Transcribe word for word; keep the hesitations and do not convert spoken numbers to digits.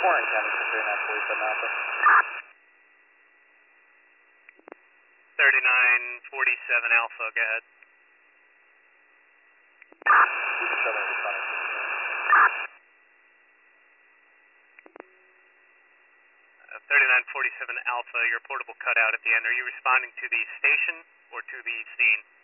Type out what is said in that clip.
Warren County for thirty-nine forty-seven Alpha. thirty-nine forty-seven Alpha, go ahead. Southern responding to Uh, thirty-nine forty-seven Alpha, your portable cutout at the end. Are you responding to the station or to the scene?